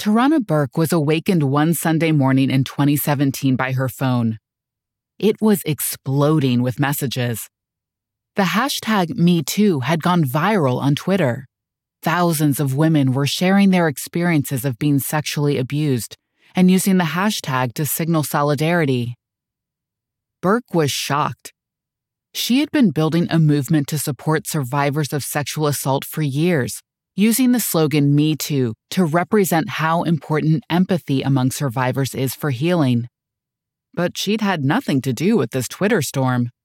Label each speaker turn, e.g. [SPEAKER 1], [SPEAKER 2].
[SPEAKER 1] Tarana Burke was awakened one Sunday morning in 2017 by her phone. It was exploding with messages. The hashtag #MeToo had gone viral on Twitter. Thousands of women were sharing their experiences of being sexually abused and using the hashtag to signal solidarity. Burke was shocked. She had been building a movement to support survivors of sexual assault for years, using the slogan #MeToo to represent how important empathy among survivors is for healing. But she'd had nothing to do with this Twitter storm.